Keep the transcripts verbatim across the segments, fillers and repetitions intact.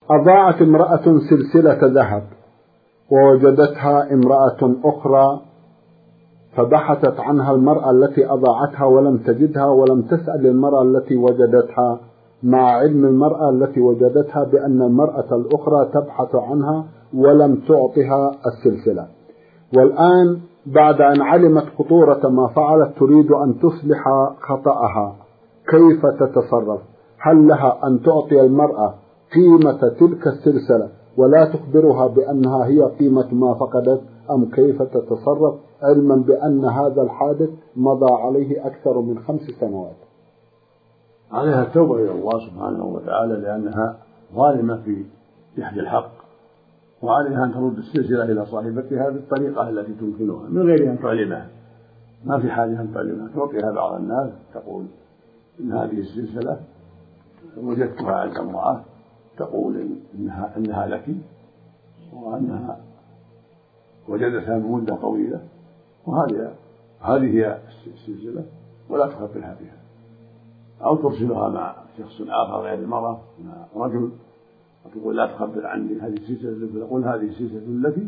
أضاعت امرأة سلسلة ذهب ووجدتها امرأة أخرى، فبحثت عنها المرأة التي أضاعتها ولم تجدها، ولم تسأل المرأة التي وجدتها، مع علم المرأة التي وجدتها بأن المرأة الأخرى تبحث عنها ولم تعطها السلسلة. والآن بعد أن علمت خطورة ما فعلت تريد أن تصلح خطأها، كيف تتصرف؟ هل لها أن تعطي المرأة قيمة تلك السلسلة ولا تخبرها بأنها هي قيمة ما فقدت، أم كيف تتصرف علما بأن هذا الحادث مضى عليه أكثر من خمس سنوات؟ عليها التوبة إلى الله سبحانه وتعالى لأنها ظالمة في جحد الحق، وعليها أن ترد السلسلة إلى صاحبتها بالطريقة التي تمكنها من غير أن تعلمها. ما في حاجة أن تعلمها، تعطيها بعض الناس تقول إن هذه السلسلة وجدتها عند امرأة تقول إنها, إنها لك، وأنها وجدتها من مدة طويلة، وهذه هذه هي السلسلة ولا تخبرها بها. أو ترسلها مع شخص آخر غير المرأة، مع رجل، وتقول لا تخبر عني هذه السلسلة، تقول هذه السلسلة التي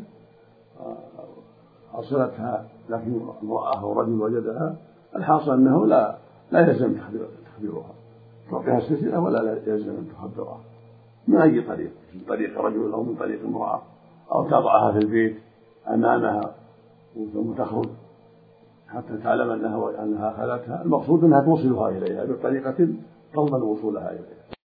أرسلتها لكن امرأة أو رجل وجدها. الحاصل أنه لا لا يلزم تخبيرها، تعطيها السلسلة ولا يلزم أن تخبرها من أي طريق، من طريق رجل أو من طريق امرأة، أو تضعها في البيت أمامها ثم تخرج حتى تعلم أنها أنها أخذتها. المقصود أنها توصلها إليها بطريقة تضمن وصولها إليها.